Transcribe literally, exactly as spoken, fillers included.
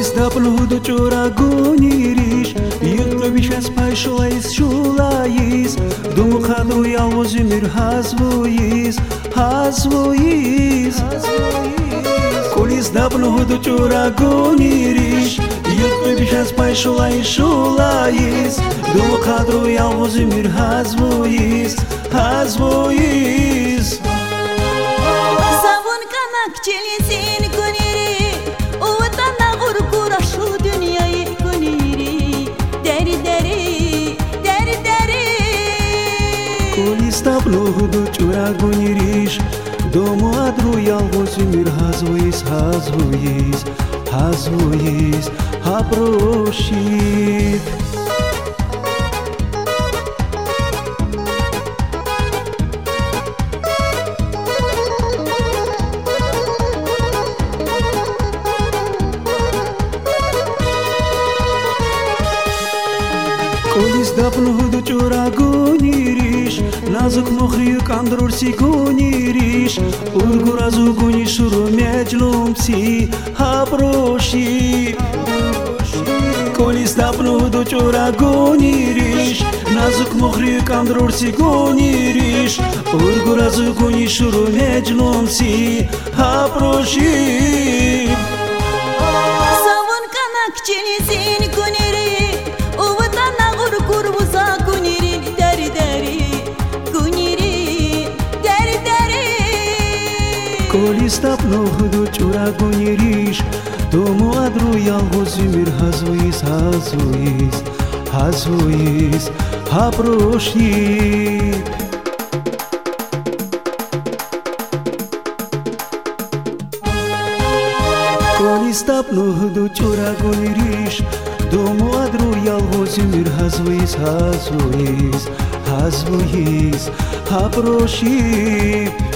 Колись дапнуду чора гунириш Юктубишас пайшулайс шулайс Думу хадру ялвоз умир хазвуис Хазвуис Колись дапнуду чора гунириш Юктубишас пайшулайс шулайс Думу хадру ялвоз умир хазвуис Хазвуис Savun kanak çelisin güniri O vatana gurgura şu dünyayı güniri Deri deri, deri deri Колись дапнуду чора гунириш Дому адру ялвоз умир хазвуис Хазвуис, хазвуис Хапрошит Колись дапнуду чора гунириш Назук мухрию кандрурси гунириш Ургуразу гуниш румеджлумси Хапроши Колись дапнуду чора гунириш Назук мухрию кандрурси гунириш Ургуразу гуниш румеджлумси Хапроши Savun kanak çelisin güniri O vatana gurgura güniri Deri deri, güniri Deri deri Колись дапнуду чора гунириш Дому адру ялвоз умир хазвуис Хазвуис, хазвуис Хапрошит Колись дапнуду чора гунириш Дому адру ялвоз умир хазвуис Хазвуис, хазвуис Хапрошит